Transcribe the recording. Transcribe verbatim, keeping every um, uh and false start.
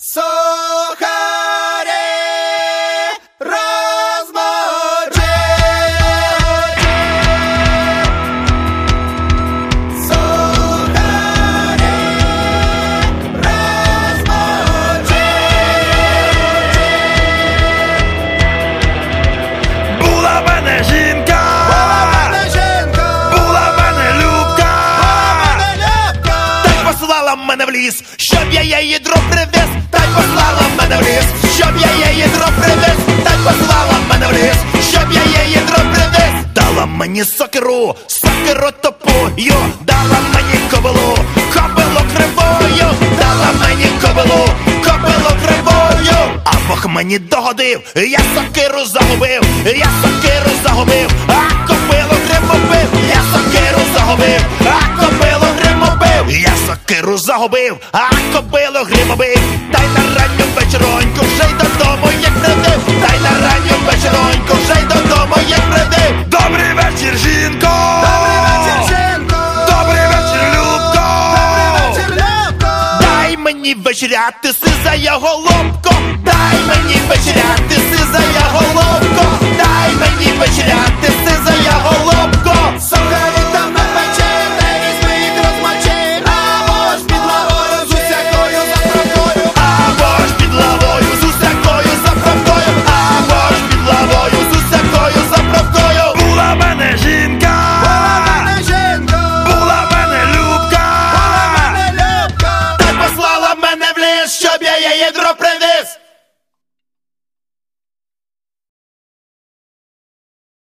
Сухарі розмочи. Сухарі розмочи. Була в мене жінка, Була в мене жінка, була в мене Любка, була в мене Любка. та й послала мене в ліс, щоб я її дров привез. Та й послала мене в ліс, щоб я її дров привез. Та й послала мене в ліс, щоб я її дров привез. Дала мені сокиру, сокиру топою, дала мені кобилу, кобилу кривою, дала мені кобилу, кобилу кривою. А Бог мені догодив, я сокиру загубив, я сокиру загубив, а кобилу криву бив. Я сокиру загубив, а кобилу гриму бив. Я сокиру загубив, а кобилу гриму бив. Та й на ранню вечероньку вже й додому як придив. Та й на ранню вечероньку вже й додому як придив. Добрий вечір, жінко! Добрий вечір, жінко. Добрий вечір, Любко! Добрий вечір, Любко. Дай мені вечеряти, сизая голубко. Дай мені вечеряти, сизая голубко. Дай мені вечеряти, сизая голубко.